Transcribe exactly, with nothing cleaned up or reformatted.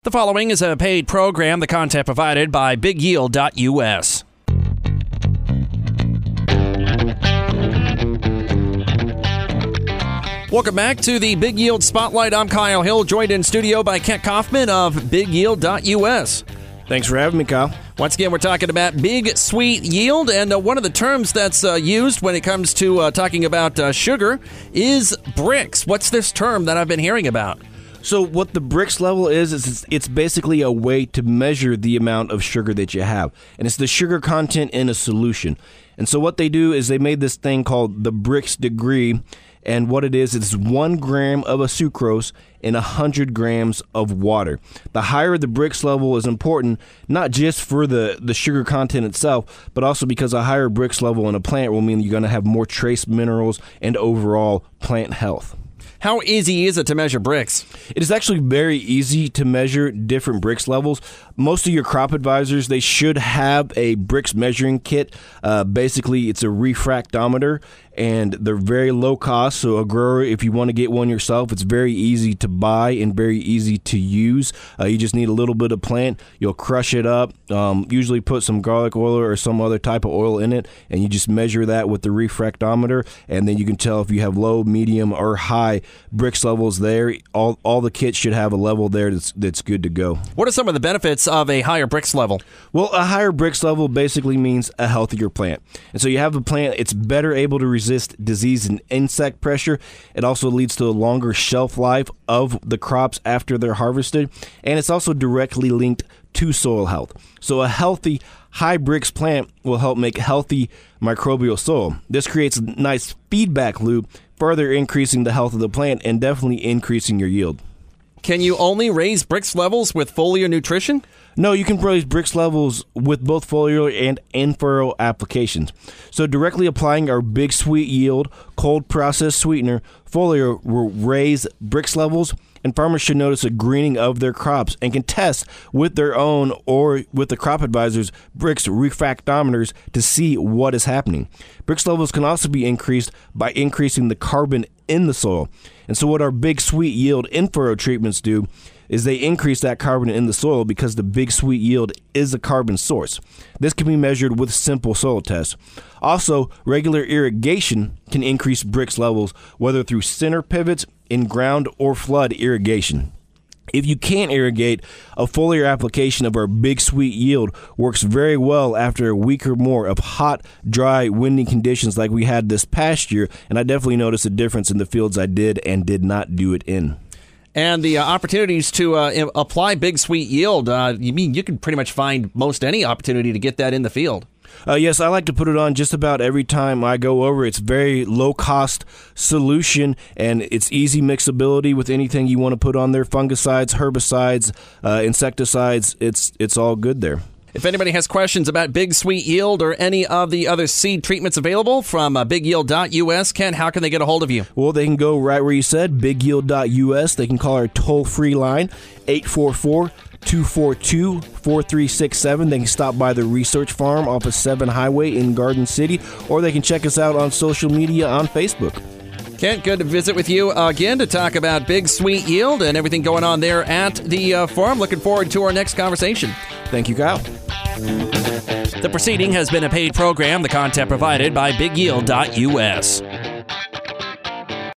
The following is a paid program, the content provided by big yield dot U S. Welcome back to the Big Yield Spotlight. I'm Kyle Hill, joined in studio by Kent Kaufman of big yield dot U S. Thanks for having me, Kyle. Once again, we're talking about big sweet yield, and uh, one of the terms that's uh, used when it comes to uh, talking about uh, sugar is Brix. What's this term that I've been hearing about? So what the Brix level is, is it's, it's basically a way to measure the amount of sugar that you have. And it's the sugar content in a solution. And so what they do is they made this thing called the Brix degree. And what it is, it's one gram of a sucrose in one hundred grams of water. The higher the Brix level is important, not just for the, the sugar content itself, but also because a higher Brix level in a plant will mean you're going to have more trace minerals and overall plant health. How easy is it to measure Brix? It is actually very easy to measure different Brix levels. Most of your crop advisors, they should have a Brix measuring kit. Uh, basically, it's a refractometer, and they're very low cost. So a grower, if you want to get one yourself, it's very easy to buy and very easy to use. Uh, you just need a little bit of plant. You'll crush it up, um, usually put some garlic oil or some other type of oil in it, and you just measure that with the refractometer, and then you can tell if you have low, medium, or high Brix levels there. All all the kits should have a level there that's that's good to go. What are some of the benefits of a higher Brix level? Well, a higher Brix level basically means a healthier plant. And so you have a plant, it's better able to resist disease and insect pressure. It also leads to a longer shelf life of the crops after they're harvested. And it's also directly linked to soil health. So a healthy high Brix plant will help make healthy microbial soil. This creates a nice feedback loop, further increasing the health of the plant and definitely increasing your yield. Can you only raise Brix levels with foliar nutrition? No, you can raise Brix levels with both foliar and in-furrow applications. So directly applying our Big Sweet Yield cold processed sweetener, foliar will raise Brix levels, and farmers should notice a greening of their crops and can test with their own or with the crop advisor's Brix refractometers to see what is happening. Brix levels can also be increased by increasing the carbon in the soil. And so what our Big Sweet Yield in-furrow treatments do is they increase that carbon in the soil because the Big Sweet Yield is a carbon source. This can be measured with simple soil tests. Also, regular irrigation can increase Brix levels, whether through center pivots, in-ground, or flood irrigation. If you can't irrigate, a foliar application of our Big Sweet Yield works very well after a week or more of hot, dry, windy conditions like we had this past year, and I definitely noticed a difference in the fields I did and did not do it in. And the uh, opportunities to uh, apply Big Sweet Yield, uh, you mean you can pretty much find most any opportunity to get that in the field? Uh, yes, I like to put it on just about every time I go over. It's very low-cost solution, and it's easy mixability with anything you want to put on there. Fungicides, herbicides, uh, insecticides, it's it's all good there. If anybody has questions about Big Sweet Yield or any of the other seed treatments available from uh, big yield dot U S, Ken, how can they get a hold of you? Well, they can go right where you said, big yield dot U S. They can call our toll-free line, eight four four, two four two, four three six seven. They can stop by the Research Farm off of seven Highway in Garden City, or they can check us out on social media on Facebook. Kent, good to visit with you again to talk about Big Sweet Yield and everything going on there at the uh, farm. Looking forward to our next conversation. Thank you, Kyle. The proceeding has been a paid program, the content provided by big yield dot U S.